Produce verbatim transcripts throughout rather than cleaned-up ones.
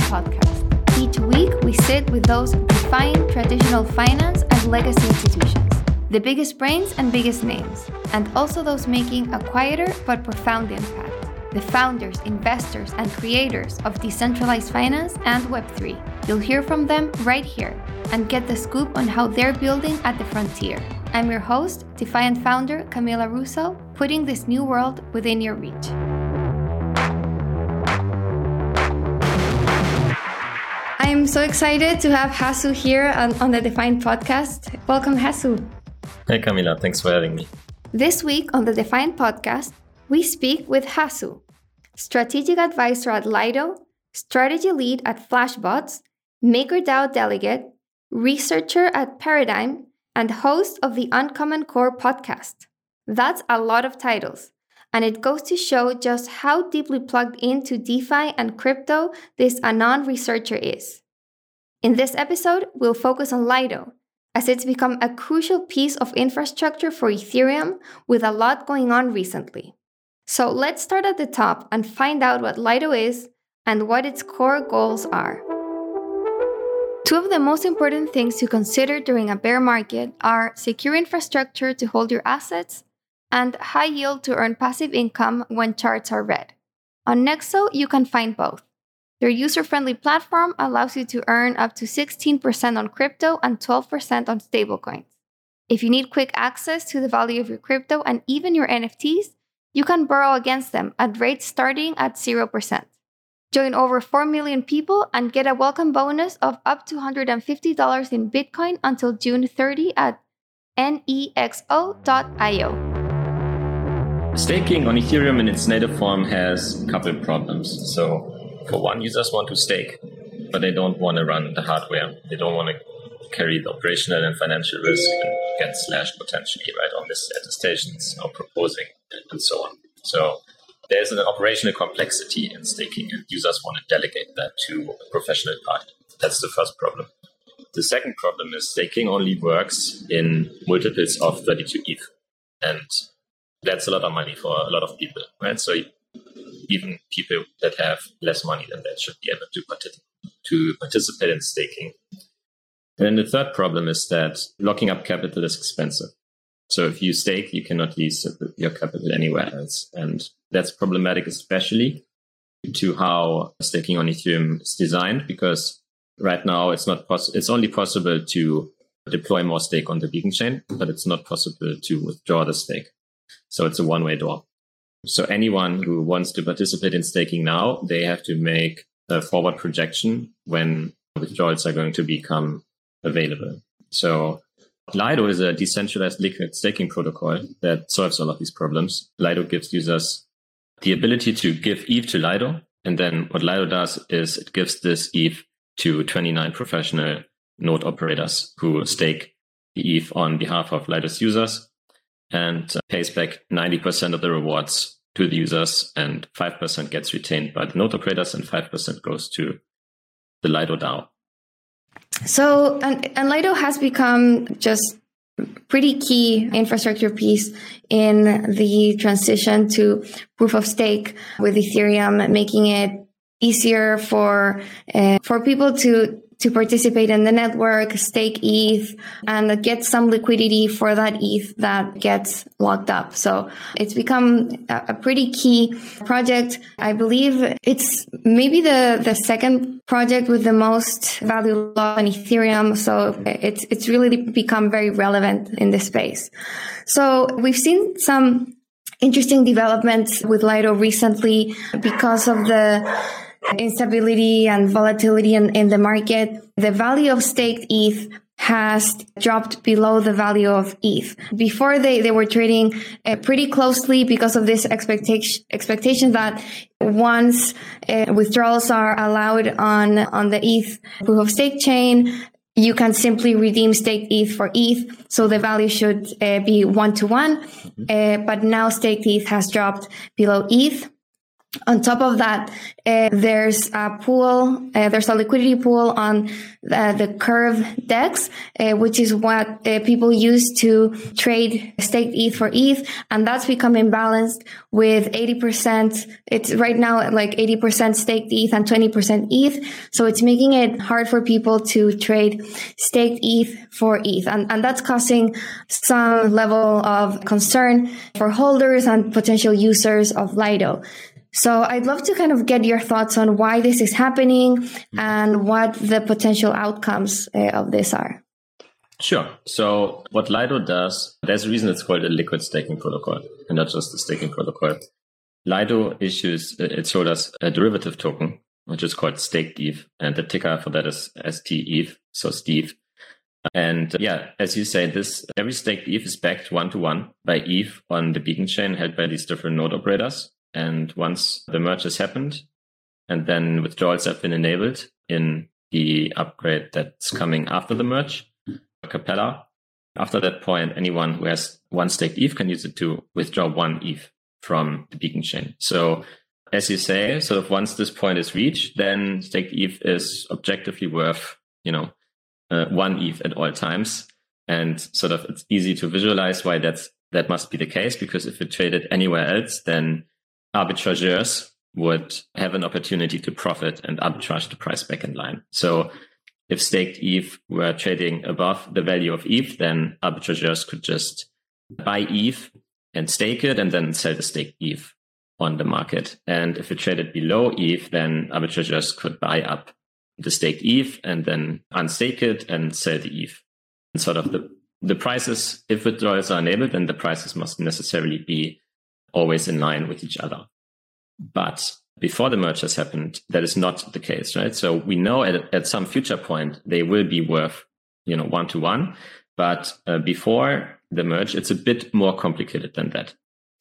podcast. Each week, we sit with those defying traditional finance and legacy institutions, the biggest brains and biggest names, and also those making a quieter but profound impact, the founders, investors, and creators of decentralized finance and Web three. You'll hear from them right here and get the scoop on how they're building at the frontier. I'm your host, Defiant founder Camila Russo, putting this new world within your reach. I'm so excited to have Hasu here on, on the Defiant podcast. Welcome, Hasu. Hey, Camila. Thanks for having me. This week on the Defiant podcast, we speak with Hasu, strategic advisor at Lido, strategy lead at Flashbots, MakerDAO delegate, researcher at Paradigm, and host of the Uncommon Core podcast. That's a lot of titles, and it goes to show just how deeply plugged into DeFi and crypto this Anon researcher is. In this episode, we'll focus on Lido, as it's become a crucial piece of infrastructure for Ethereum with a lot going on recently. So let's start at the top and find out what Lido is and what its core goals are. Two of the most important things to consider during a bear market are secure infrastructure to hold your assets and high yield to earn passive income when charts are red. On Nexo, you can find both. Their user-friendly platform allows you to earn up to sixteen percent on crypto and twelve percent on stablecoins. If you need quick access to the value of your crypto and even your N F Ts, you can borrow against them at rates starting at zero percent. Join over four million people and get a welcome bonus of up to one hundred fifty dollars in Bitcoin until June thirtieth at nexo dot io. Staking on Ethereum in its native form has a couple of problems. So, for one, users want to stake, but they don't want to run the hardware. They don't want to carry the operational and financial risk and get slashed potentially, right, on this attestations or proposing and so on. So, there's an operational complexity in staking, and users want to delegate that to a professional party. That's the first problem. The second problem is staking only works in multiples of thirty-two E T H, and that's a lot of money for a lot of people, right? So even people that have less money than that should be able to, partic- to participate in staking. And then the third problem is that locking up capital is expensive. So if you stake, you cannot use your capital anywhere else. And that's problematic, especially to how staking on Ethereum is designed, because right now it's not poss- it's only possible to deploy more stake on the Beacon chain, but it's not possible to withdraw the stake. So it's a one-way door. So anyone who wants to participate in staking now, they have to make a forward projection when withdrawals are going to become available. So Lido is a decentralized liquid staking protocol that solves all of these problems. Lido gives users the ability to give E T H to Lido. And then what Lido does is it gives this E T H to twenty-nine professional node operators who stake the E T H on behalf of Lido's users and pays back ninety percent of the rewards to the users, and five percent gets retained by the node operators and five percent goes to the Lido DAO. So, and, and Lido has become just pretty key infrastructure piece in the transition to proof of stake with Ethereum, making it easier for uh, for people to to participate in the network, stake E T H, and get some liquidity for that E T H that gets locked up. So it's become a, a pretty key project. I believe it's maybe the, the second project with the most value locked on Ethereum. So it's, it's really become very relevant in this space. So we've seen some interesting developments with Lido recently because of the instability and volatility in, in the market. The value of staked E T H has dropped below the value of E T H. Before they, they were trading uh, pretty closely because of this expectation expectation that once uh, withdrawals are allowed on, on the E T H proof of stake chain, you can simply redeem staked E T H for E T H. So the value should uh, be one to one. Uh, but now staked E T H has dropped below E T H. On top of that, uh, there's a pool, uh, there's a liquidity pool on uh, the Curve DEX, uh, which is what uh, people use to trade staked E T H for E T H. And that's become imbalanced with eighty percent. It's right now at like eighty percent staked E T H and twenty percent E T H. So it's making it hard for people to trade staked E T H for E T H. And, and that's causing some level of concern for holders and potential users of Lido. So I'd love to kind of get your thoughts on why this is happening and what the potential outcomes uh, of this are. Sure. So what Lido does, there's a reason it's called a liquid staking protocol and not just a staking protocol. Lido issues, it showed us a derivative token, which is called staked E T H. And the ticker for that is S T E T H, so Steve. And uh, yeah, as you say, this every staked E T H is backed one-to-one by E T H on the Beacon chain held by these different node operators. And once the merge has happened and then withdrawals have been enabled in the upgrade that's coming after the merge, Capella, after that point, anyone who has one staked E T H can use it to withdraw one E T H from the Beacon chain. So as you say, sort of once this point is reached, then staked E T H is objectively worth, you know, uh, one E T H at all times. And sort of it's easy to visualize why that's that must be the case, because if it traded anywhere else, then arbitrageurs would have an opportunity to profit and arbitrage the price back in line. So if staked E T H were trading above the value of E T H, then arbitrageurs could just buy E T H and stake it and then sell the staked E T H on the market. And if it traded below E T H, then arbitrageurs could buy up the staked E T H and then unstake it and sell the E T H. And sort of the, the prices, if withdrawals are enabled, then the prices must necessarily be always in line with each other. But before the merge has happened, that is not the case, right? So we know at, at some future point, they will be worth, you know, one to one. But uh, before the merge, it's a bit more complicated than that.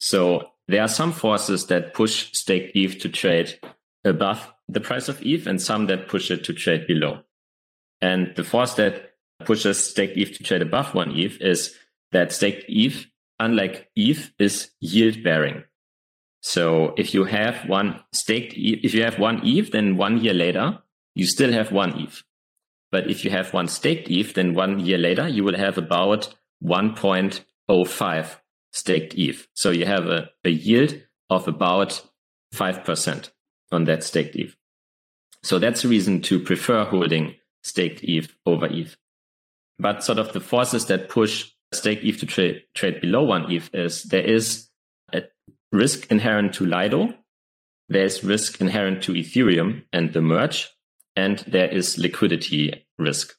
So there are some forces that push staked E T H to trade above the price of E T H and some that push it to trade below. And the force that pushes staked E T H to trade above one E T H is that staked E T H, unlike E T H, is yield bearing. So if you have one staked, if you have one E T H, then one year later, you still have one E T H. But if you have one staked E T H, then one year later, you will have about one point zero five staked E T H. So you have a, a yield of about five percent on that staked E T H. So that's the reason to prefer holding staked E T H over E T H. But sort of the forces that push staked E T H to trade, trade below one E T H is there is a risk inherent to Lido, there's risk inherent to Ethereum and the merge, and there is liquidity risk.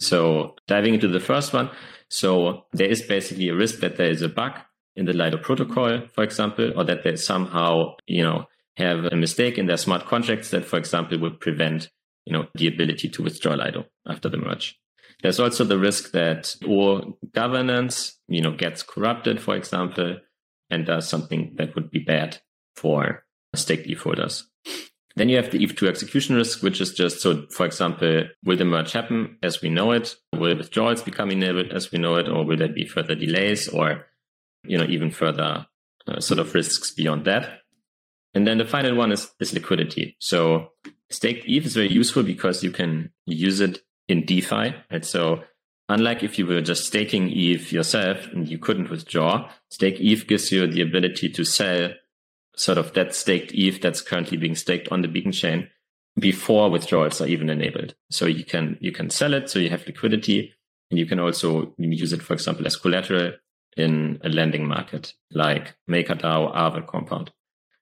So diving into the first one, so there is basically a risk that there is a bug in the Lido protocol, for example, or that they somehow, you know, have a mistake in their smart contracts that, for example, would prevent, you know, the ability to withdraw Lido after the merge. There's also the risk that all governance, you know, gets corrupted, for example, and does something that would be bad for staked E T H holders. Then you have the E T H two execution risk, which is just, so for example, will the merge happen as we know it? Will withdrawals become enabled as we know it? Or will there be further delays or, you know, even further uh, sort of risks beyond that? And then the final one is, is liquidity. So staked E T H is very useful because you can use it in DeFi. And so unlike if you were just staking E T H yourself and you couldn't withdraw, staked E T H gives you the ability to sell sort of that staked E T H that's currently being staked on the Beacon chain before withdrawals are even enabled. So you can you can sell it, so you have liquidity, and you can also use it, for example, as collateral in a lending market like MakerDAO, Aave, Compound.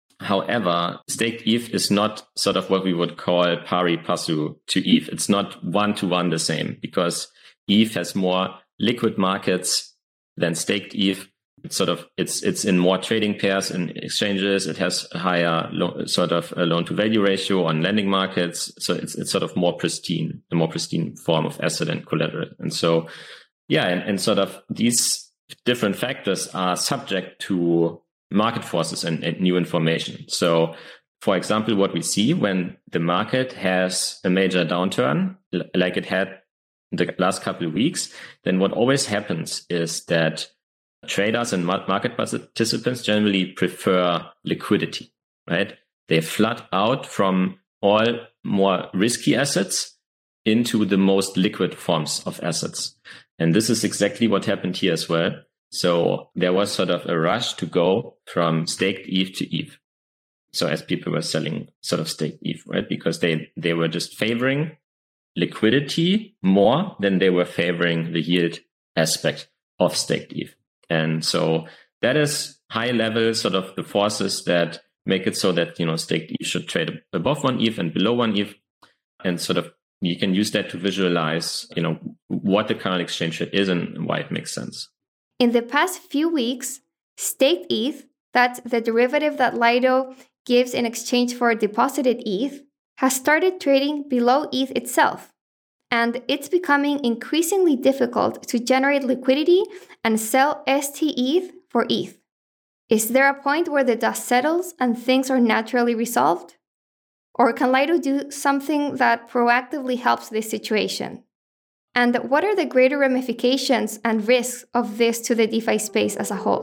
However, staked E T H is not sort of what we would call pari passu to E T H. It's not one-to-one the same because E T H has more liquid markets than staked E T H. It's sort of, it's, it's in more trading pairs and exchanges. It has a higher lo- sort of a loan to value ratio on lending markets. So it's, it's sort of more pristine, a more pristine form of asset and collateral. And so, yeah, and, and sort of these different factors are subject to market forces and, and new information. So for example, what we see when the market has a major downturn, l- like it had the last couple of weeks, then what always happens is that traders and market participants generally prefer liquidity, right? They flood out from all more risky assets into the most liquid forms of assets. And this is exactly what happened here as well. So there was sort of a rush to go from staked E T H to E T H. So as people were selling sort of staked E T H, right? Because they, they were just favoring liquidity more than they were favoring the yield aspect of staked E T H. And so that is high level sort of the forces that make it so that, you know, staked E T H should trade above one E T H and below one E T H. And sort of you can use that to visualize, you know, what the current exchange rate is and why it makes sense. In the past few weeks, staked E T H, that's the derivative that Lido gives in exchange for deposited E T H, has started trading below E T H itself. And it's becoming increasingly difficult to generate liquidity and sell S T E T H for E T H. Is there a point where the dust settles and things are naturally resolved? Or can Lido do something that proactively helps this situation? And what are the greater ramifications and risks of this to the DeFi space as a whole?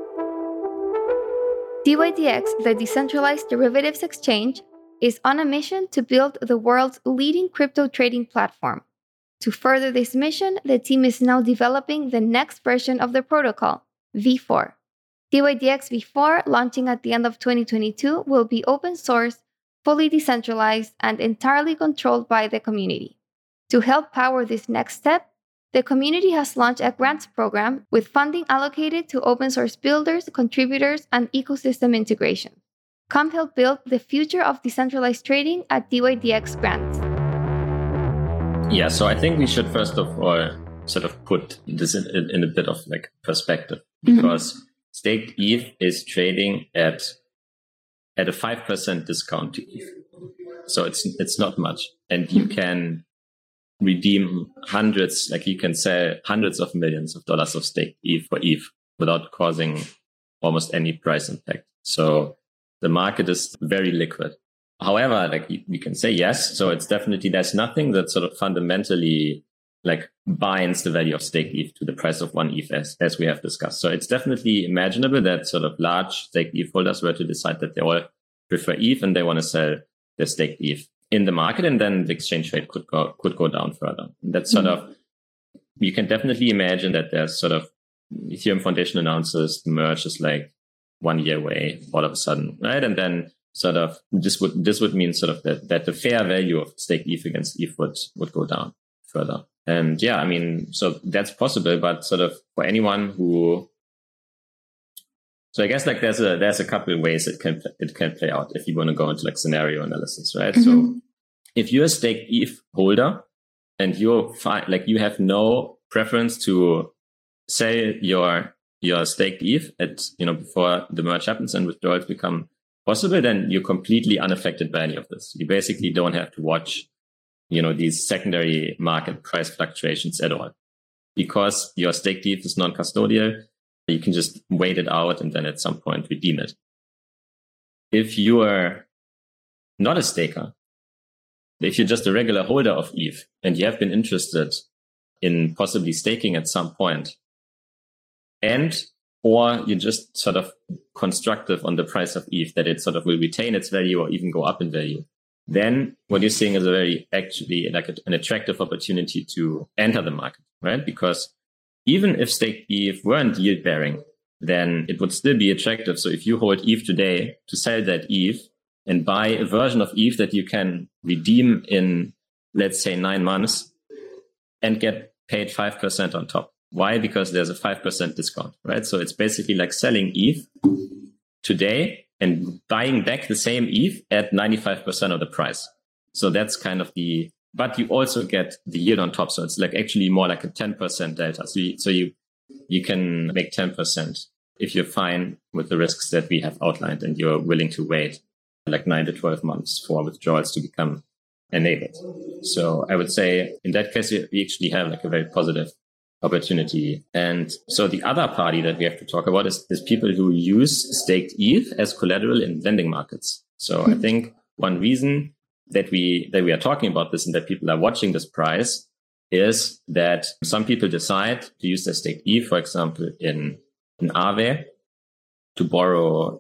D Y D X, the decentralized derivatives exchange, is on a mission to build the world's leading crypto trading platform. To further this mission, the team is now developing the next version of the protocol, V four. D Y D X V four, launching at the end of twenty twenty-two, will be open source, fully decentralized, and entirely controlled by the community. To help power this next step, the community has launched a grants program with funding allocated to open source builders, contributors, and ecosystem integration. Come help build the future of decentralized trading at D Y D X Grants. Yeah, so I think we should first of all sort of put this in, in a bit of like perspective, because mm-hmm. staked E T H is trading at at a five percent discount to E T H. So it's it's not much. And you can redeem hundreds, like you can sell hundreds of millions of dollars of staked E T H for E T H without causing almost any price impact. So the market is very liquid. However, like you, you can say yes. So it's definitely, there's nothing that sort of fundamentally like binds the value of staked E T H to the price of one E T H as, as we have discussed. So it's definitely imaginable that sort of large staked E T H holders were to decide that they all prefer E T H and they want to sell their staked E T H in the market, and then the exchange rate could go could go down further. And that's sort mm-hmm. of, you can definitely imagine that there's sort of Ethereum Foundation announces the merge is like one year away all of a sudden, right? And then sort of this would this would mean sort of that that the fair value of staked E T H against E T H would would go down further. And yeah, I mean, so that's possible, but sort of for anyone who, so I guess like there's a there's a couple of ways it can it can play out if you want to go into like scenario analysis, right? Mm-hmm. So if you're a staked E T H holder and you're fine, like you have no preference to sell your your staked E T H at, you know, before the merge happens and withdrawals become possible, then you're completely unaffected by any of this. You basically don't have to watch, you know, these secondary market price fluctuations at all, because your staked E T H is non-custodial. You can just wait it out and then at some point redeem it. If you are not a staker, if you're just a regular holder of E T H and you have been interested in possibly staking at some point, and or you're just sort of constructive on the price of E T H that it sort of will retain its value or even go up in value, then what you're seeing is a very actually like a, an attractive opportunity to enter the market, right? Because even if staked E T H weren't yield bearing, then it would still be attractive. So if you hold E T H today, to sell that E T H and buy a version of E T H that you can redeem in, let's say, nine months and get paid five percent on top. Why? Because there's a five percent discount, right? So it's basically like selling E T H today and buying back the same E T H at ninety-five percent of the price. So that's kind of the, but you also get the yield on top. So it's like actually more like a ten percent delta. So you, so you, you can make ten percent if you're fine with the risks that we have outlined and you're willing to wait like nine to twelve months for withdrawals to become enabled. So I would say in that case, we actually have like a very positive opportunity. And so the other party that we have to talk about is, is people who use staked E T H as collateral in lending markets. So mm-hmm. I think one reason that we that we are talking about this and that people are watching this price is that some people decide to use their staked E T H, for example, in in Aave to borrow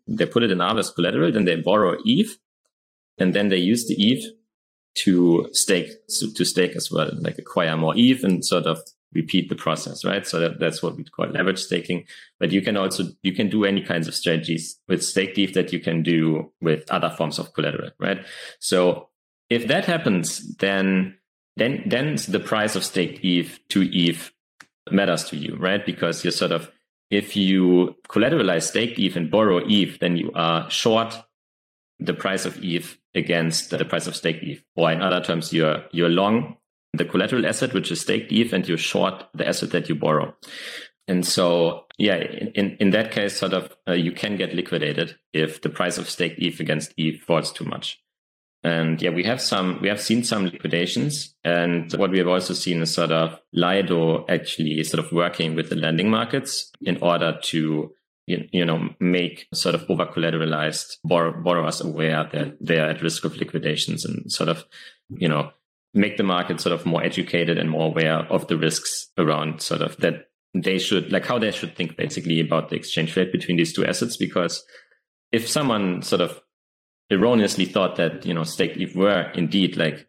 they put it in Aave as collateral, then they borrow E T H, and then they use the E T H to stake, to stake as well, like acquire more E T H and sort of repeat the process, right? So that, that's what we call leverage staking. But you can also, you can do any kinds of strategies with staked E T H that you can do with other forms of collateral, right? So if that happens, then, then, then the price of staked E T H to E T H matters to you, right? Because you're sort of, if you collateralize staked E T H and borrow E T H, then you are short the price of E T H against the price of staked E T H. Or in other terms, you're, you're long the collateral asset, which is staked E T H, and you're short the asset that you borrow. And so, yeah, in, in that case, sort of, uh, you can get liquidated if the price of staked E T H against E T H falls too much. And yeah, we have some, we have seen some liquidations. And what we have also seen is sort of Lido actually sort of working with the lending markets in order to, you, you know, make sort of over collateralized borrow, borrowers aware that they are at risk of liquidations and sort of, you know, make the market sort of more educated and more aware of the risks around sort of that they should, like how they should think basically about the exchange rate between these two assets. Because if someone sort of erroneously thought that, you know, staked E T H were indeed like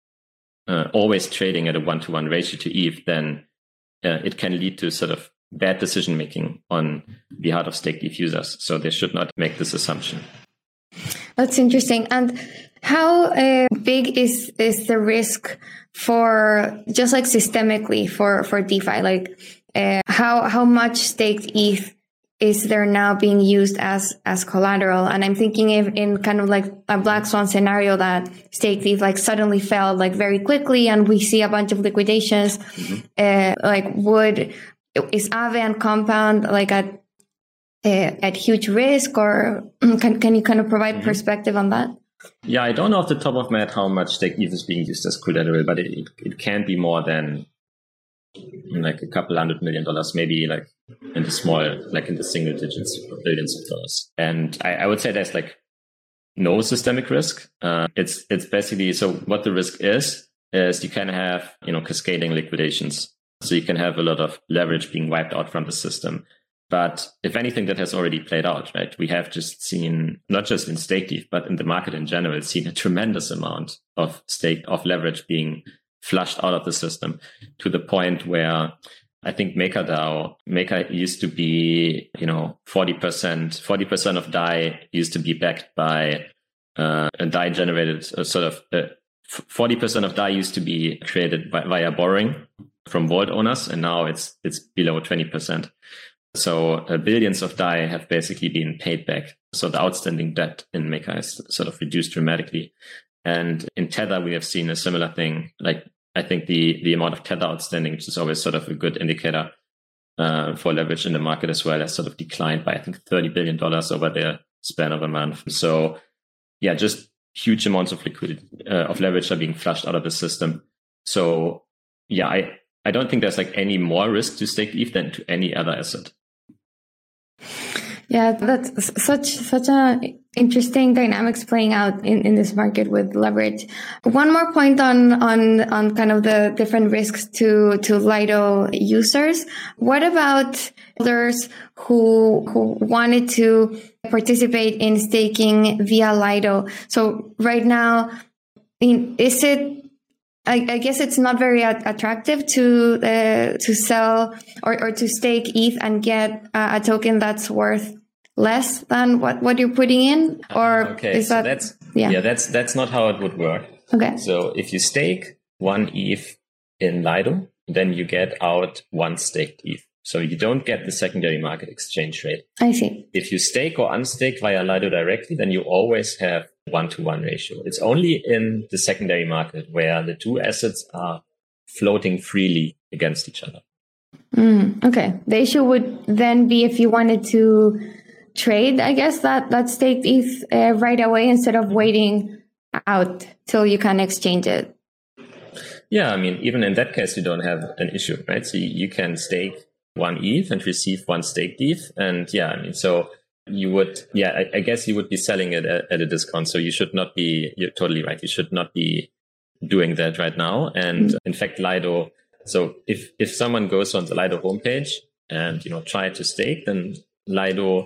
uh, always trading at a one-to-one ratio to E T H, then uh, it can lead to sort of bad decision-making on the part of staked E T H users. So they should not make this assumption. That's interesting. And how uh, big is is the risk for, just like systemically for, for DeFi? Like uh, how how much staked E T H is there now being used as as collateral? And I'm thinking if in kind of like a black swan scenario that staked E T H like suddenly fell like very quickly and we see a bunch of liquidations, mm-hmm. uh, like would, is Aave and Compound like at uh, at huge risk, or can can you kind of provide mm-hmm. perspective on that? Yeah, I don't know off the top of my head how much staked E T H is being used as collateral, but it, it can be more than like a couple hundred million dollars, maybe like in the small, like in the single digits, billions of dollars. And I, I would say there's like no systemic risk. Uh, it's it's basically, so what the risk is, is you can have, you know, cascading liquidations. So you can have a lot of leverage being wiped out from the system. But if anything, that has already played out, right? We have just seen, not just in staked E T H, but in the market in general, seen a tremendous amount of stake, of leverage being flushed out of the system to the point where I think MakerDAO, Maker used to be, you know, forty percent, forty percent of D A I used to be backed by uh, a D A I generated uh, sort of, uh, forty percent of D A I used to be created by, via borrowing from vault owners. And now it's, it's below twenty percent. So uh, billions of D A I have basically been paid back. So the outstanding debt in Maker has sort of reduced dramatically. And in Tether, we have seen a similar thing. Like, I think the, the amount of Tether outstanding, which is always sort of a good indicator uh, for leverage in the market as well, has sort of declined by, I think, thirty billion dollars over the span of a month. So yeah, just huge amounts of liquidity, uh, of leverage are being flushed out of the system. So yeah, I, I don't think there's like any more risk to staked E T H than to any other asset. Yeah, that's such such a interesting dynamics playing out in, in this market with leverage. One more point on on on kind of the different risks to to Lido users. What about others who who wanted to participate in staking via Lido? So right now, in, is it? I, I guess it's not very attractive to uh, to sell or, or to stake E T H and get uh, a token that's worth less than what, what you're putting in, or uh, okay, is so that that's yeah. yeah that's that's not how it would work. Okay. So if you stake one E T H in Lido, then you get out one staked E T H. So you don't get the secondary market exchange rate. I see. If you stake or unstake via Lido directly, then you always have one-to-one ratio. It's only in the secondary market where the two assets are floating freely against each other. Mm, okay. The issue would then be if you wanted to trade, I guess, that, that staked E T H uh, right away instead of waiting out till you can exchange it. Yeah, I mean, even in that case, you don't have an issue, right? So you, you can stake one E T H and receive one staked E T H. And yeah, I mean, so you would, yeah, I, I guess you would be selling it at, at a discount. So you should not be, you're totally right. You should not be doing that right now. And mm-hmm. in fact, Lido, so if, if someone goes on the Lido homepage and, you know, try to stake, then Lido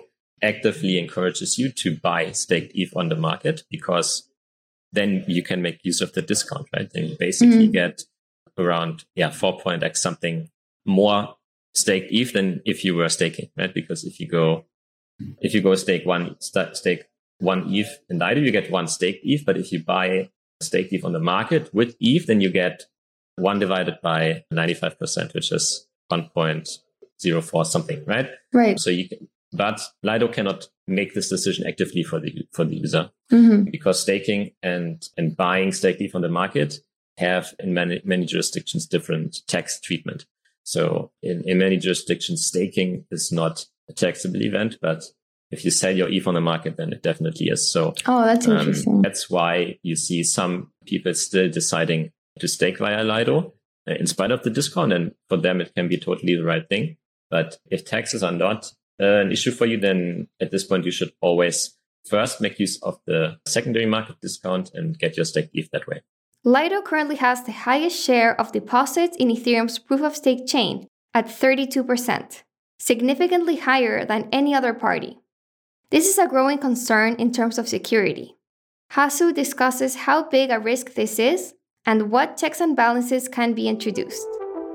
actively encourages you to buy staked E T H on the market, because then you can make use of the discount, right? And you basically mm-hmm. get around, yeah, four point X something more staked E T H than if you were staking, right? Because if you go, if you go stake one, st- stake one E T H in Lido, you get one staked E T H. But if you buy staked E T H on the market with E T H, then you get one divided by ninety-five percent, which is one point zero four something, right? Right. So you can, but Lido cannot make this decision actively for the for the user mm-hmm. because staking and and buying staked E T H on the market have in many many jurisdictions different tax treatment. So in, in many jurisdictions, staking is not a taxable event, but if you sell your E T H on the market, then it definitely is. So oh, that's um, interesting. That's why you see some people still deciding to stake via Lido uh, in spite of the discount, and for them it can be totally the right thing. But if taxes are not uh, an issue for you, then at this point you should always first make use of the secondary market discount and get your staked E T H that way. Lido currently has the highest share of deposits in Ethereum's proof-of-stake chain at thirty-two percent, significantly higher than any other party. This is a growing concern in terms of security. Hasu discusses how big a risk this is and what checks and balances can be introduced.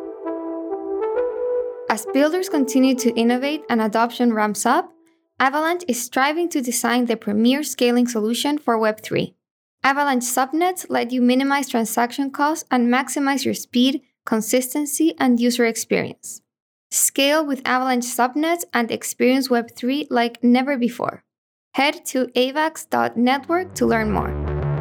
As builders continue to innovate and adoption ramps up, Avalanche is striving to design the premier scaling solution for Web three. Avalanche subnets let you minimize transaction costs and maximize your speed, consistency, and user experience. Scale with Avalanche subnets and experience Web three like never before. Head to avax dot network to learn more.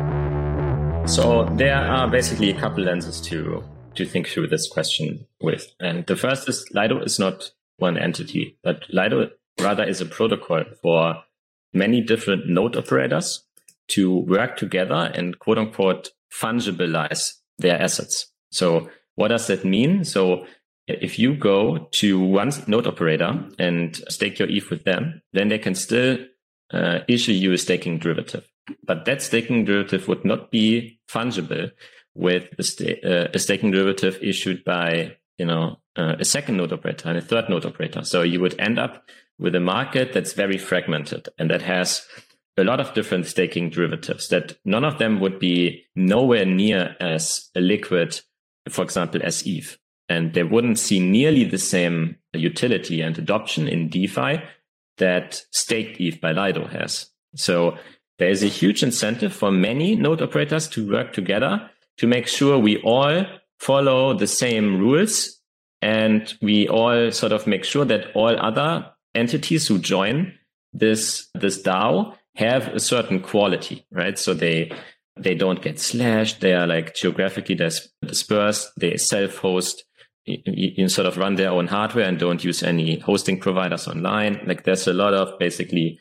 So there are basically a couple lenses to, to think through this question with. And the first is Lido is not one entity, but Lido rather is a protocol for many different node operators to work together and quote unquote fungibilize their assets. So what does that mean? So if you go to one node operator and stake your E T H with them, then they can still uh, issue you a staking derivative. But that staking derivative would not be fungible with a, sta- uh, a staking derivative issued by, you know, uh, a second node operator and a third node operator. So you would end up with a market that's very fragmented and that has a lot of different staking derivatives that none of them would be nowhere near as liquid, for example, as E T H. And they wouldn't see nearly the same utility and adoption in DeFi that staked E T H by Lido has. So there is a huge incentive for many node operators to work together to make sure we all follow the same rules and we all sort of make sure that all other entities who join this, this DAO have a certain quality, right? So they, they don't get slashed. They are like geographically dis- dispersed. They self-host, you, you sort of run their own hardware and don't use any hosting providers online. Like there's a lot of basically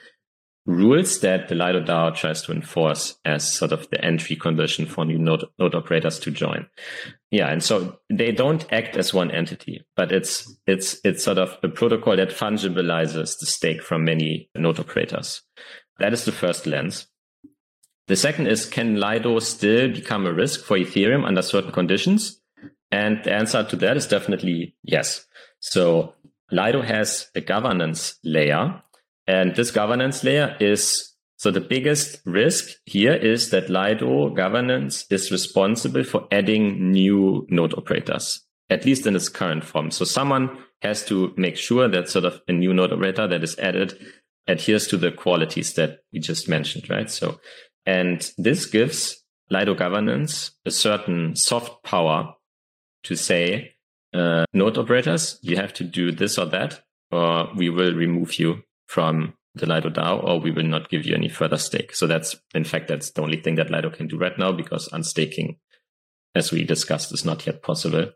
rules that the Lido DAO tries to enforce as sort of the entry condition for new node, node operators to join. Yeah. And so they don't act as one entity, but it's, it's, it's sort of a protocol that fungibilizes the stake from many node operators. That is the first lens. The second is, can Lido still become a risk for Ethereum under certain conditions? And the answer to that is definitely yes. So Lido has a governance layer, and this governance layer is, so the biggest risk here is that Lido governance is responsible for adding new node operators, at least in its current form. So someone has to make sure that sort of a new node operator that is added adheres to the qualities that we just mentioned, right? So, and this gives Lido governance a certain soft power to say, uh, node operators, you have to do this or that, or we will remove you from the Lido DAO, or we will not give you any further stake. So that's, in fact, that's the only thing that Lido can do right now, because unstaking, as we discussed, is not yet possible.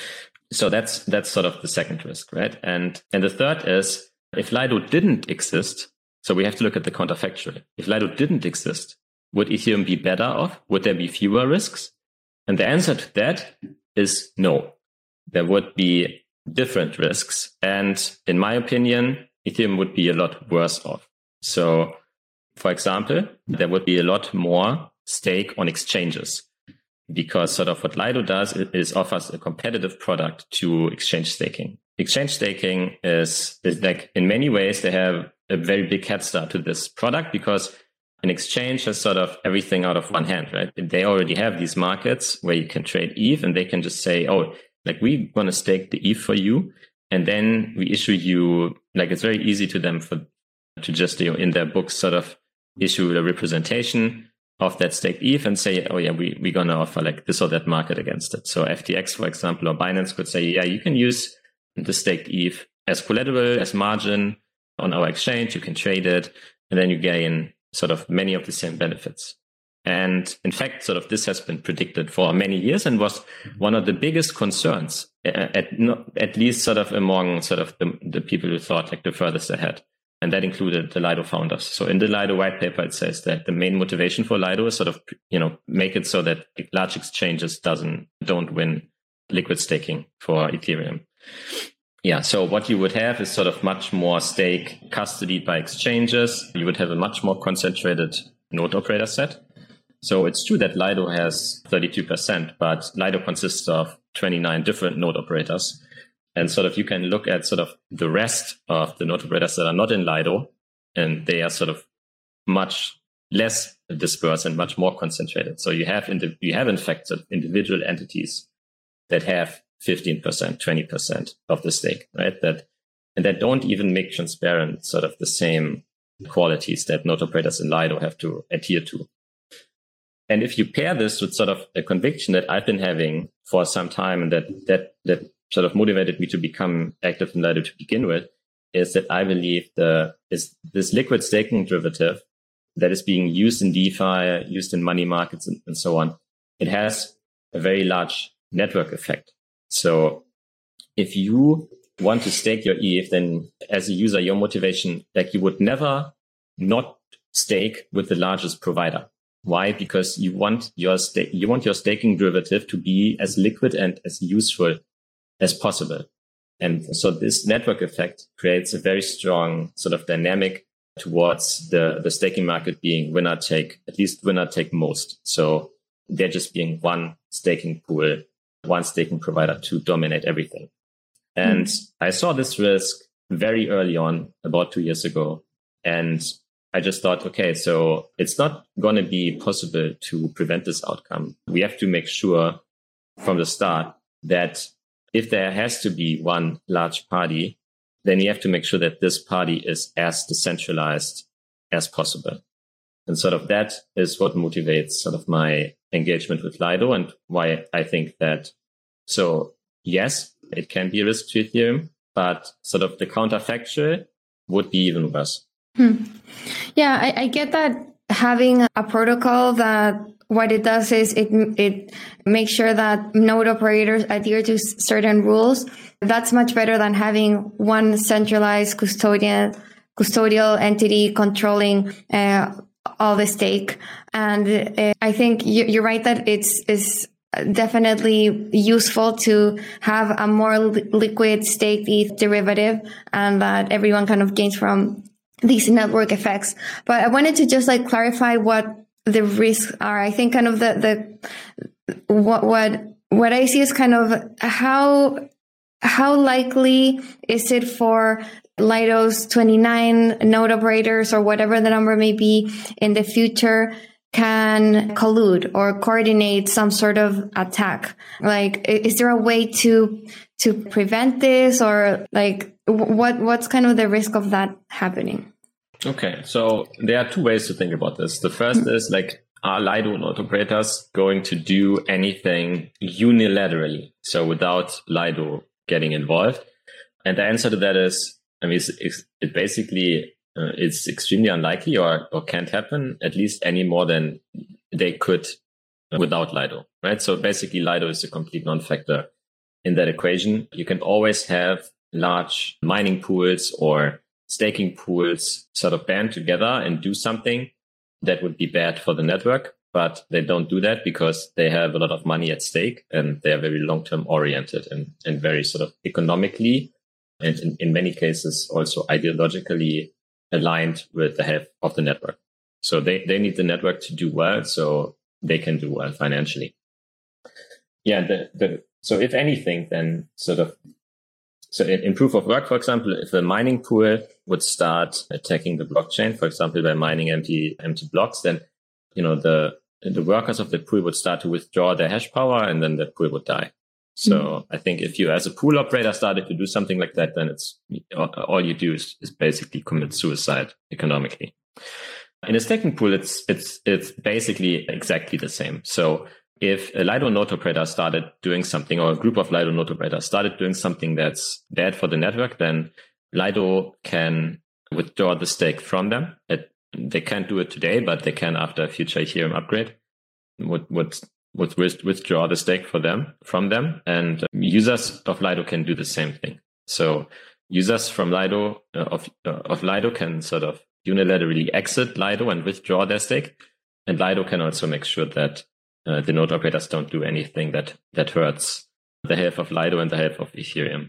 So that's, that's sort of the second risk, right? And, and the third is, if Lido didn't exist, so we have to look at the counterfactual. If Lido didn't exist, would Ethereum be better off? Would there be fewer risks? And the answer to that is no. There would be different risks. And in my opinion, Ethereum would be a lot worse off. So, for example, there would be a lot more stake on exchanges, because sort of what Lido does is offers a competitive product to exchange staking. Exchange staking is, is like, in many ways, they have a very big head start to this product because an exchange has sort of everything out of one hand, right? They already have these markets where you can trade E T H and they can just say, oh, like we want to stake the E T H for you. And then we issue you, like it's very easy to them for to just, you know, in their books sort of issue a representation of that staked E T H and say, oh yeah, we, we're going to offer like this or that market against it. So F T X, for example, or Binance could say, yeah, you can use the staked E T H as collateral, as margin on our exchange. You can trade it and then you gain sort of many of the same benefits. And in fact, sort of this has been predicted for many years and was one of the biggest concerns, at, at least sort of among sort of the, the people who thought like the furthest ahead. And that included the Lido founders. So in the Lido white paper, it says that the main motivation for Lido is sort of, you know, make it so that large exchanges doesn't, don't win liquid staking for Ethereum. Yeah. So what you would have is sort of much more stake custodied by exchanges. You would have a much more concentrated node operator set. So it's true that Lido has thirty-two percent, but Lido consists of twenty-nine different node operators. And sort of you can look at sort of the rest of the node operators that are not in Lido, and they are sort of much less dispersed and much more concentrated. So you have in the, you have in fact sort of individual entities that have fifteen percent, twenty percent of the stake, right? That and that don't even make transparent sort of the same qualities that node operators in Lido have to adhere to. And if you pair this with sort of a conviction that I've been having for some time and that that that sort of motivated me to become active in Lido to begin with, is that I believe the is this liquid staking derivative that is being used in DeFi, used in money markets and, and so on, it has a very large network effect. So if you want to stake your E T H, then as a user, your motivation, like you would never not stake with the largest provider. Why? Because you want your stake, you want your staking derivative to be as liquid and as useful as possible. And so this network effect creates a very strong sort of dynamic towards the, the staking market being winner take, at least winner take most. So there just being one staking pool, one staking provider to dominate everything. And mm. I saw this risk very early on, about two years ago. And I just thought, okay, so it's not going to be possible to prevent this outcome. We have to make sure from the start that if there has to be one large party, then you have to make sure that this party is as decentralized as possible. And sort of that is what motivates sort of my engagement with Lido and why I think that, so yes, it can be a risk to Ethereum, but sort of the counterfactual would be even worse. Hmm. Yeah, I, I get that having a protocol that what it does is it it makes sure that node operators adhere to certain rules. That's much better than having one centralized custodian custodial entity controlling uh, all the stake. And uh, I think you, you're right that it's is definitely useful to have a more li- liquid staked E T H derivative, and that everyone kind of gains from these network effects. But I wanted to just like clarify what the risks are. I think kind of the, the, what, what, what I see is kind of how, how likely is it for Lido's twenty-nine node operators or whatever the number may be in the future can collude or coordinate some sort of attack? Like, is there a way to, to prevent this, or like what, what's kind of the risk of that happening? Okay, so there are two ways to think about this. The first mm-hmm. is like, are Lido node operators going to do anything unilaterally, so without Lido getting involved? And the answer to that is, I mean, it's, it basically uh, it's extremely unlikely or, or can't happen, at least any more than they could without Lido, right? So basically, Lido is a complete non-factor in that equation. You can always have large mining pools or staking pools sort of band together and do something that would be bad for the network, but they don't do that because they have a lot of money at stake and they are very long-term oriented and, and very sort of economically and in, in many cases also ideologically aligned with the health of the network. So they, they need the network to do well so they can do well financially. Yeah, the, the, so if anything, then sort of So in, in proof of work, for example, if a mining pool would start attacking the blockchain, for example, by mining empty empty blocks, then you know the the workers of the pool would start to withdraw their hash power, and then the pool would die. So mm-hmm. I think if you, as a pool operator, started to do something like that, then it's all you do is, is basically commit suicide economically. In a staking pool, it's it's it's basically exactly the same. So if a Lido node operator started doing something, or a group of Lido node operators started doing something that's bad for the network, then Lido can withdraw the stake from them. It, they can't do it today, but they can after a future Ethereum upgrade. Would would would withdraw the stake for them from them, and users of Lido can do the same thing. So users from Lido uh, of uh, of Lido can sort of unilaterally exit Lido and withdraw their stake, and Lido can also make sure that uh, the node operators don't do anything that that hurts the health of Lido and the health of Ethereum.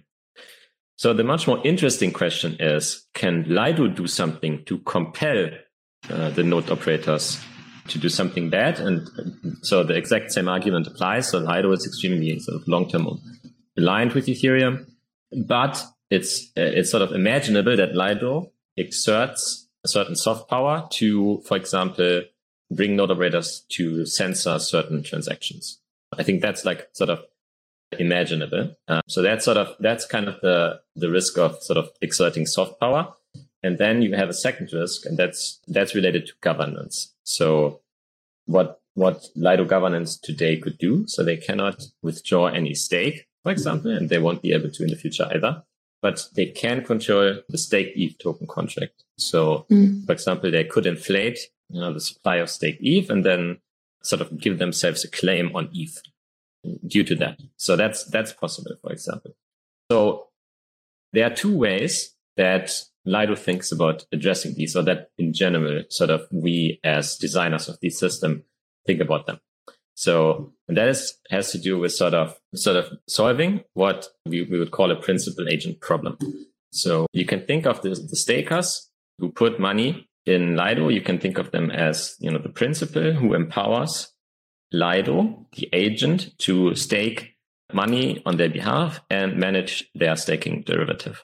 So the much more interesting question is, can Lido do something to compel uh, the node operators to do something bad? And so the exact same argument applies. So Lido is extremely sort of long-term aligned with Ethereum, but it's uh, it's sort of imaginable that Lido exerts a certain soft power to, for example, bring node operators to censor certain transactions. I think that's like sort of imaginable. Uh, so that's sort of that's kind of the the risk of sort of exerting soft power. And then you have a second risk, and that's that's related to governance. So what what Lido governance today could do, so they cannot withdraw any stake, for example, and they won't be able to in the future either. But they can control the stake E T H token contract. So, mm. for example, they could inflate, you know, the supply of stake E T H and then sort of give themselves a claim on E T H due to that. So that's that's possible, for example. So there are two ways that Lido thinks about addressing these, or that in general, sort of we as designers of these systems think about them. So and that is, has to do with sort of sort of solving what we, we would call a principal agent problem. So you can think of the, the stakers who put money in Lido. You can think of them as, you know, the principal who empowers Lido, the agent, to stake money on their behalf and manage their staking derivative.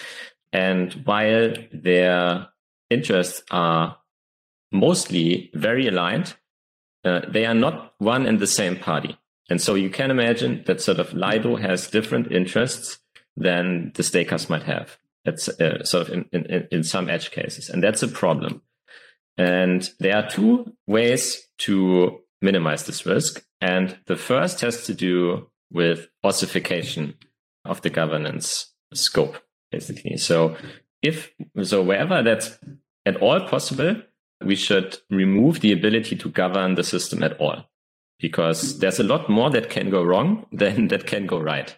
And while their interests are mostly very aligned, uh, they are not one and the same party. And so you can imagine that sort of Lido has different interests than the stakers might have. That's uh, sort of in, in, in some edge cases. And that's a problem. And there are two ways to minimize this risk. And the first has to do with ossification of the governance scope, basically. So if, so wherever that's at all possible, we should remove the ability to govern the system at all, because there's a lot more that can go wrong than that can go right.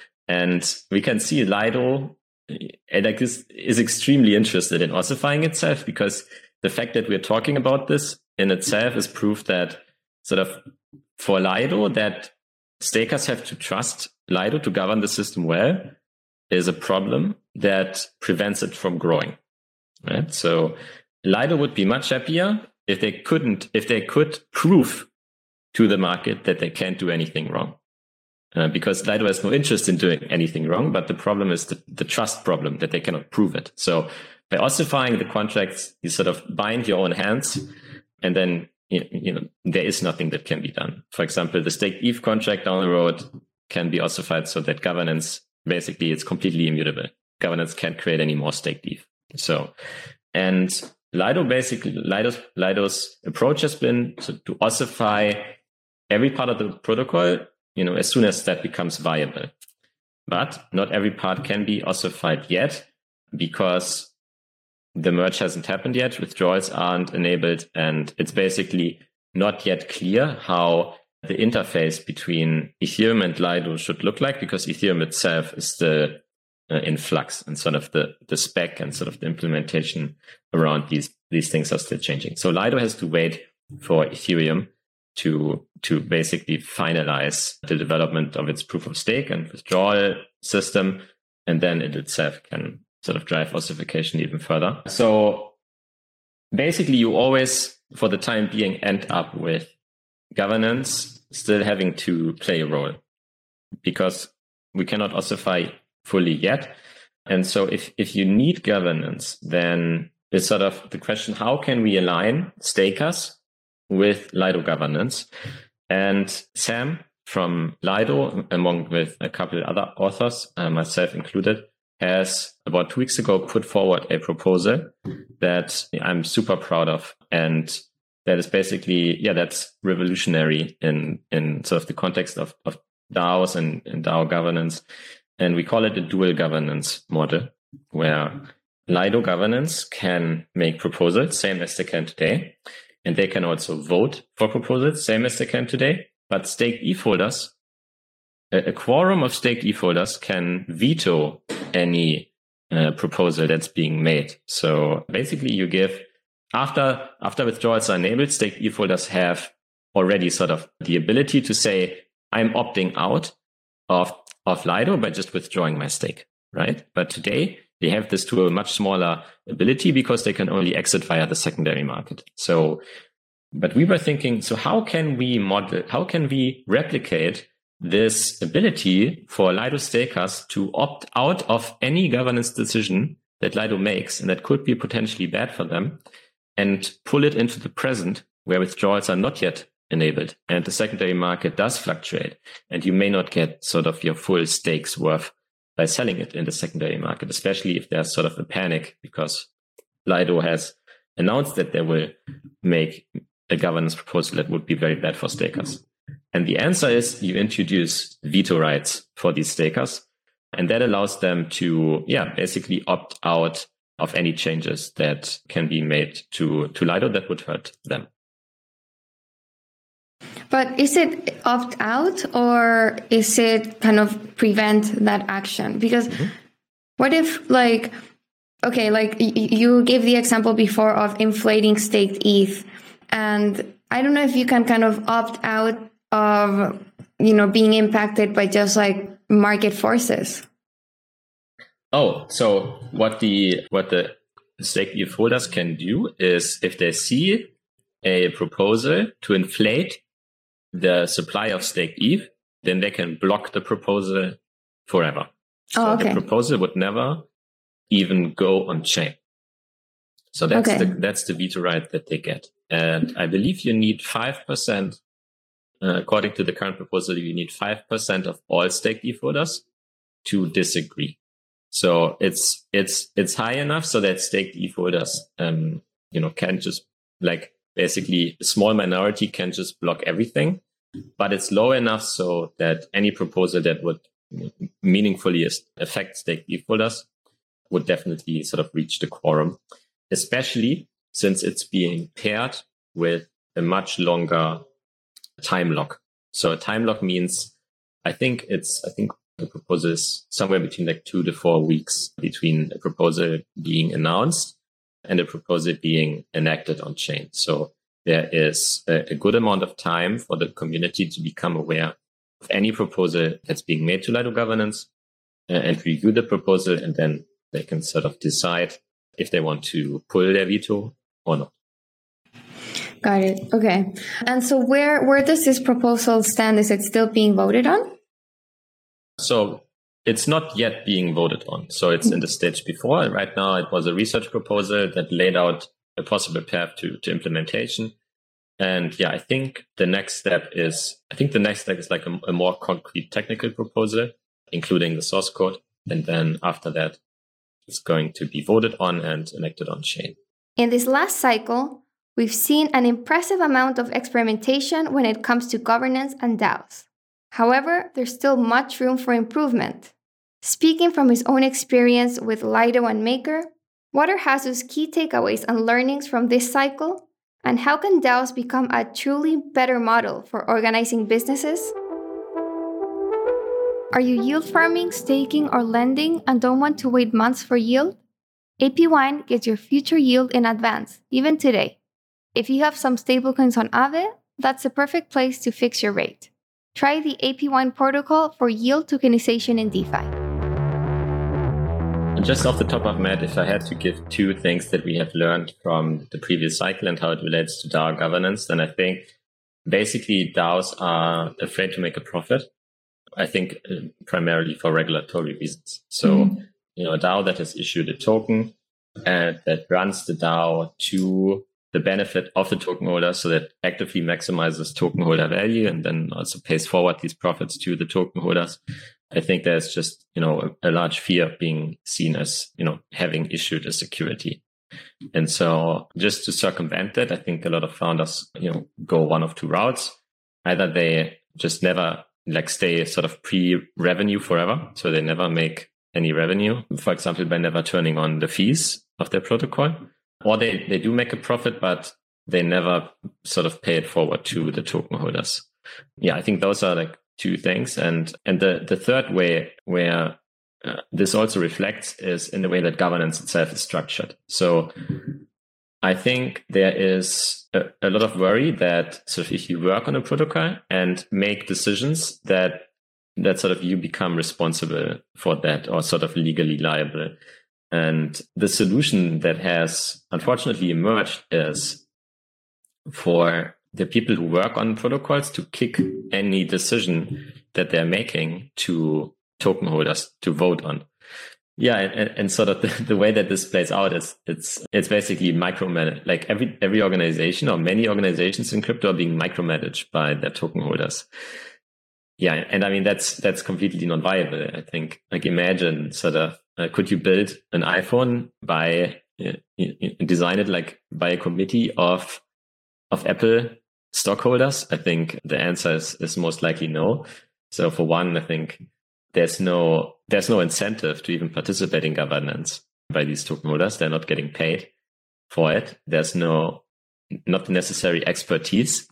And we can see Lido like this is extremely interested in ossifying itself, because the fact that we're talking about this in itself is proof that sort of for Lido, that stakers have to trust Lido to govern the system well is a problem that prevents it from growing. Right? So Lido would be much happier if they couldn't, if they could prove to the market that they can't do anything wrong. Uh, because Lido has no interest in doing anything wrong, but the problem is the, the trust problem, that they cannot prove it. So by ossifying the contracts, you sort of bind your own hands, and then you, you know there is nothing that can be done. For example, the staked E T H contract down the road can be ossified so that governance, basically, it's completely immutable. Governance can't create any more staked E T H. So, and Lido basically, Lido's, Lido's approach has been to, to ossify every part of the protocol, you know, as soon as that becomes viable. But not every part can be ossified yet, because the merge hasn't happened yet, withdrawals aren't enabled, and it's basically not yet clear how the interface between Ethereum and Lido should look like, because Ethereum itself is still uh, in flux, and sort of the, the spec and sort of the implementation around these, these things are still changing. So Lido has to wait for Ethereum to to basically finalize the development of its proof of stake and withdrawal system, and then it itself can sort of drive ossification even further. So basically, you always, for the time being, end up with governance still having to play a role, because we cannot ossify fully yet. And so if, if you need governance, then it's sort of the question, how can we align Stakers with Lido governance? And Sam from Lido, along with a couple of other authors, uh, myself included, has about two weeks ago put forward a proposal that I'm super proud of. And that is basically, yeah, that's revolutionary in, in sort of the context of, of DAOs and, and DAO governance. And we call it a dual governance model, where Lido governance can make proposals, same as they can today. And they can also vote for proposals, same as they can today. But staked E T H holders, a, a quorum of staked E T H holders can veto any uh, proposal that's being made. So basically you give, after after withdrawals are enabled, staked E T H holders have already sort of the ability to say, I'm opting out of, of Lido by just withdrawing my stake, right? But today they have this to a much smaller ability because they can only exit via the secondary market. So, but we were thinking, so how can we model, how can we replicate this ability for Lido stakers to opt out of any governance decision that Lido makes, and that could be potentially bad for them, and pull it into the present where withdrawals are not yet enabled and the secondary market does fluctuate, and you may not get sort of your full stakes worth by selling it in the secondary market, especially if there's sort of a panic because Lido has announced that they will make a governance proposal that would be very bad for stakers. And the answer is you introduce veto rights for these stakers, and that allows them to, yeah, basically opt out of any changes that can be made to, to Lido that would hurt them. But is it opt out or is it kind of prevent that action? Because mm-hmm. what if like, okay, like y- you gave the example before of inflating staked E T H, and I don't know if you can kind of opt out of, you know, being impacted by just like market forces. Oh, so what the what the staked E T H holders can do is if they see a proposal to inflate the supply of staked E T H, then they can block the proposal forever. So oh, okay. the proposal would never even go on chain. So that's okay. the that's the veto right that they get. And I believe you need five percent, uh, according to the current proposal, you need five percent of all staked E T H holders to disagree. So it's it's it's high enough so that staked E T H holders, um, you know, can just like basically a small minority can just block everything, but it's low enough so that any proposal that would meaningfully affect staked E T H holders would definitely sort of reach the quorum, especially since it's being paired with a much longer time lock. So a time lock means, I think it's, I think the proposal is somewhere between like two to four weeks between a proposal being announced and a proposal being enacted on chain. So there is a, a good amount of time for the community to become aware of any proposal that's being made to Lido governance uh, and review the proposal, and then they can sort of decide if they want to pull their veto or not. Got it. Okay. And so where, where does this proposal stand? Is it still being voted on? So it's not yet being voted on. So it's in the stage before. Right now, it was a research proposal that laid out a possible path to, to implementation. And yeah, I think the next step is, I think the next step is like a, a more concrete technical proposal, including the source code. And then after that, it's going to be voted on and enacted on chain. In this last cycle, we've seen an impressive amount of experimentation when it comes to governance and DAOs. However, there's still much room for improvement. Speaking from his own experience with Lido and Maker, what are Hasu's key takeaways and learnings from this cycle? And how can DAOs become a truly better model for organizing businesses? Are you yield farming, staking, or lending and don't want to wait months for yield? A P Wine gets your future yield in advance, even today. If you have some stablecoins on Aave, that's the perfect place to fix your rate. Try the A P Wine protocol for yield tokenization in DeFi. And just off the top of my head, if I had to give two things that we have learned from the previous cycle and how it relates to DAO governance, then I think basically DAOs are afraid to make a profit. I think uh, primarily for regulatory reasons. So, mm-hmm. you know, a DAO that has issued a token and that runs the DAO to the benefit of the token holder, so that actively maximizes token holder value and then also pays forward these profits to the token holders. I think there's just, you know, a, a large fear of being seen as, you know, having issued a security. And so just to circumvent that, I think a lot of founders, you know, go one of two routes. Either they just never like stay sort of pre-revenue forever. So they never make any revenue, for example, by never turning on the fees of their protocol. Or they, they do make a profit, but they never sort of pay it forward to the token holders. Yeah, I think those are like two things. And and the, the third way where uh, this also reflects is in the way that governance itself is structured. So I think there is a, a lot of worry that sort of if you work on a protocol and make decisions that that sort of you become responsible for that or sort of legally liable. And the solution that has unfortunately emerged is for the people who work on protocols to kick any decision that they're making to token holders to vote on. Yeah, and, and sort of the, the way that this plays out is it's it's basically micromanaged. Like every every organization or many organizations in crypto are being micromanaged by their token holders. Yeah, and I mean that's that's completely non-viable. I think like imagine sort of uh, could you build an iPhone by uh, design it like by a committee of of Apple stockholders? I think the answer is, is most likely no. So for one, I think there's no there's no incentive to even participate in governance by these token holders. They're not getting paid for it. There's no not the necessary expertise.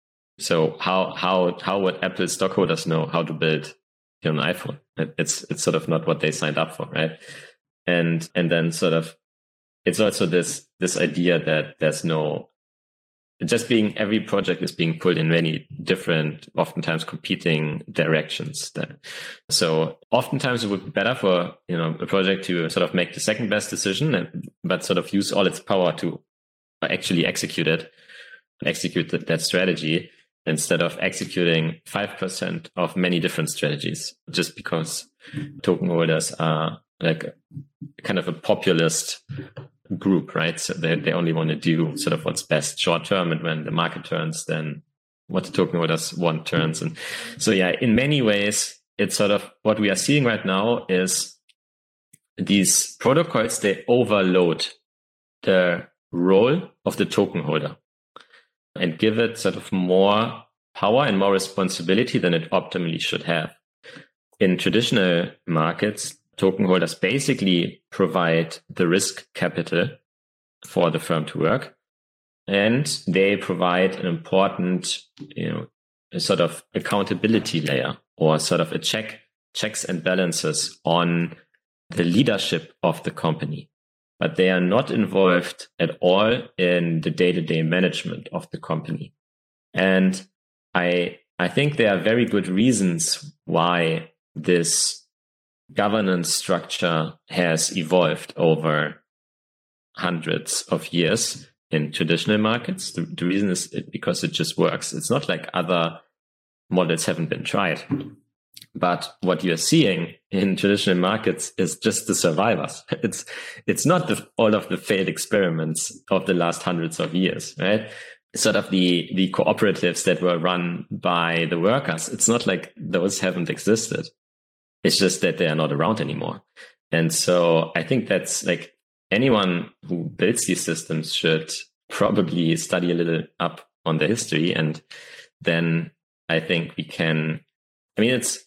So how how how would Apple stockholders know how to build you know, an iPhone? It's it's sort of not what they signed up for, right? And and then sort of it's also this this idea that there's no just being every project is being pulled in many different, oftentimes competing directions. So oftentimes it would be better for you know a project to sort of make the second best decision, and, but sort of use all its power to actually execute it, execute that, that strategy, instead of executing five percent of many different strategies, just because token holders are like kind of a populist group, right? So they, they only want to do sort of what's best short term. And when the market turns, then what the token holders want turns. And so, yeah, in many ways, it's sort of what we are seeing right now is these protocols, they overload the role of the token holder and give it sort of more power and more responsibility than it optimally should have. In traditional markets, token holders basically provide the risk capital for the firm to work, and they provide an important, you know, a sort of accountability layer or sort of a check, checks and balances on the leadership of the company. But they are not involved at all in the day-to-day management of the company. And I I think there are very good reasons why this governance structure has evolved over hundreds of years in traditional markets. The, the reason is because it just works. It's not like other models haven't been tried. But what you're seeing in traditional markets is just the survivors. It's it's not the, all of the failed experiments of the last hundreds of years, right? Sort of the, the cooperatives that were run by the workers. It's not like those haven't existed. It's just that they are not around anymore. And so I think that's like anyone who builds these systems should probably study a little up on the history. And then I think we can, I mean, it's,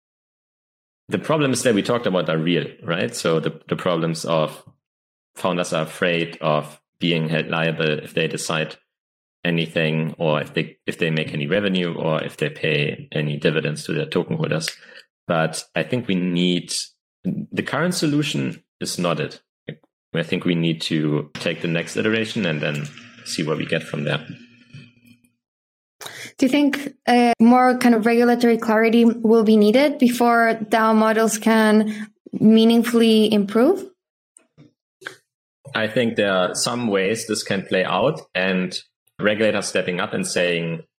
the problems that we talked about are real, right? So the, the problems of founders are afraid of being held liable if they decide anything, or if they if they make any revenue, or if they pay any dividends to their token holders. But I think we need, the current solution is not it. I think we need to take the next iteration and then see where we get from there. Do you think uh, more kind of regulatory clarity will be needed before DAO models can meaningfully improve? I think there are some ways this can play out, and regulators stepping up and saying,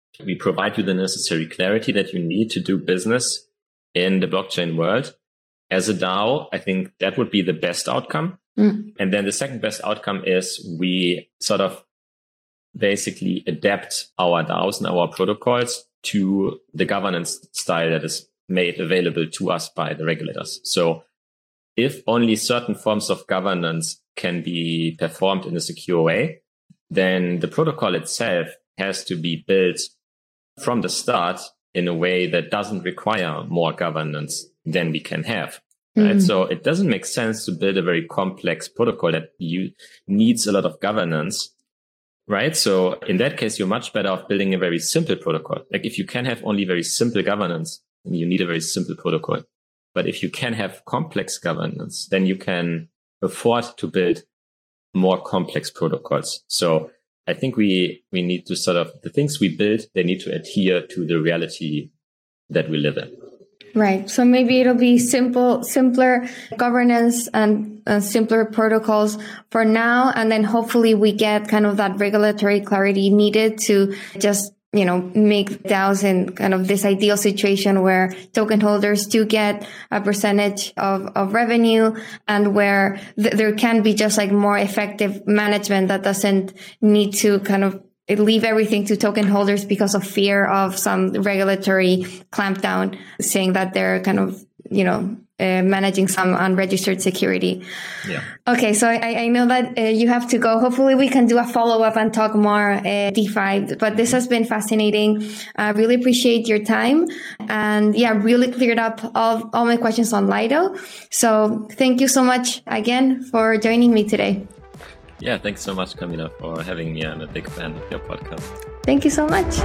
We provide you the necessary clarity that you need to do business in the blockchain world. As a DAO, I think that would be the best outcome. Mm. And then the second best outcome is we sort of basically adapt our DAOs and our protocols to the governance style that is made available to us by the regulators. So if only certain forms of governance can be performed in a secure way, then the protocol itself has to be built from the start in a way that doesn't require more governance than we can have. Mm. Right? So it doesn't make sense to build a very complex protocol that you needs a lot of governance. Right. So in that case, you're much better off building a very simple protocol. Like if you can have only very simple governance, then you need a very simple protocol. But if you can have complex governance, then you can afford to build more complex protocols. So I think we, we need to sort of, the things we build, they need to adhere to the reality that we live in. Right. So maybe it'll be simple, simpler governance and uh, simpler protocols for now. And then hopefully we get kind of that regulatory clarity needed to just, you know, make DAOs in kind of this ideal situation where token holders do get a percentage of, of revenue and where th- there can be just like more effective management that doesn't need to kind of leave everything to token holders because of fear of some regulatory clampdown saying that they're kind of, you know, uh, managing some unregistered security. Yeah. Okay. So I, I know that uh, you have to go. Hopefully we can do a follow up and talk more uh, DeFi, but this has been fascinating. I really appreciate your time and yeah, really cleared up all, all my questions on Lido. So thank you so much again for joining me today. Yeah, thanks so much, Camila, for having me. I'm a big fan of your podcast. Thank you so much.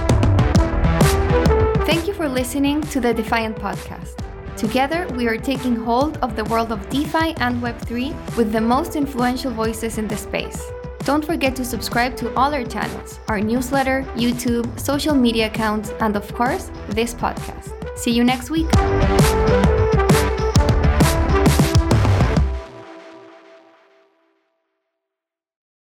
Thank you for listening to the Defiant Podcast. Together, we are taking hold of the world of DeFi and Web three with the most influential voices in the space. Don't forget to subscribe to all our channels, our newsletter, YouTube, social media accounts, and of course, this podcast. See you next week.